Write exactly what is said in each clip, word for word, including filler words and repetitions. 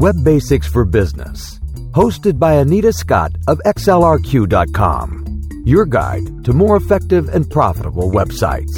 Web Basics for Business, hosted by Anita Scott of X L R Q dot com, your guide to more effective and profitable websites.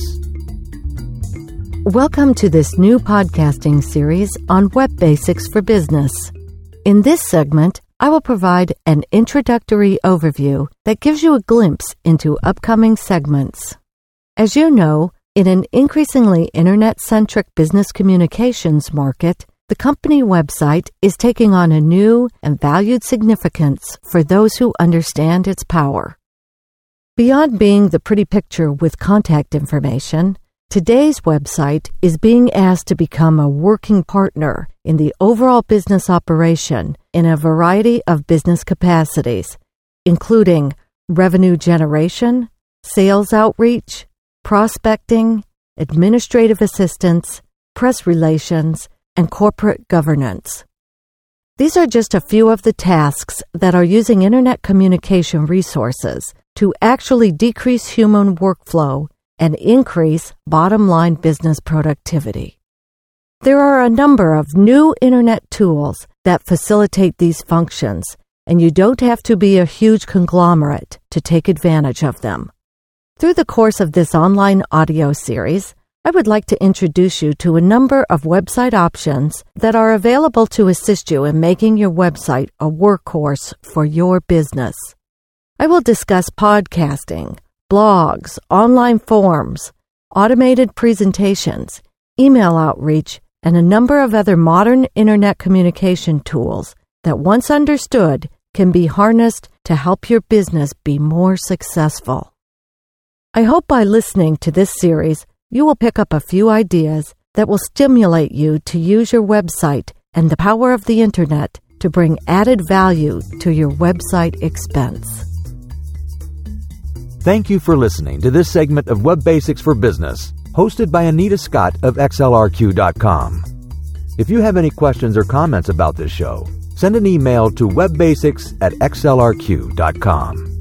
Welcome to this new podcasting series on Web Basics for Business. In this segment, I will provide an introductory overview that gives you a glimpse into upcoming segments. As you know, in an increasingly internet-centric business communications market, the company website is taking on a new and valued significance for those who understand its power. Beyond being the pretty picture with contact information, today's website is being asked to become a working partner in the overall business operation in a variety of business capacities, including revenue generation, sales outreach, prospecting, administrative assistance, press relations, and corporate governance. These are just a few of the tasks that are using internet communication resources to actually decrease human workflow and increase bottom-line business productivity. There are a number of new internet tools that facilitate these functions, and you don't have to be a huge conglomerate to take advantage of them. Through the course of this online audio series, I would like to introduce you to a number of website options that are available to assist you in making your website a workhorse for your business. I will discuss podcasting, blogs, online forms, automated presentations, email outreach, and a number of other modern internet communication tools that, once understood, can be harnessed to help your business be more successful. I hope by listening to this series, you will pick up a few ideas that will stimulate you to use your website and the power of the internet to bring added value to your website expense. Thank you for listening to this segment of Web Basics for Business, hosted by Anita Scott of X L R Q dot com. If you have any questions or comments about this show, send an email to webbasics at X L R Q dot com.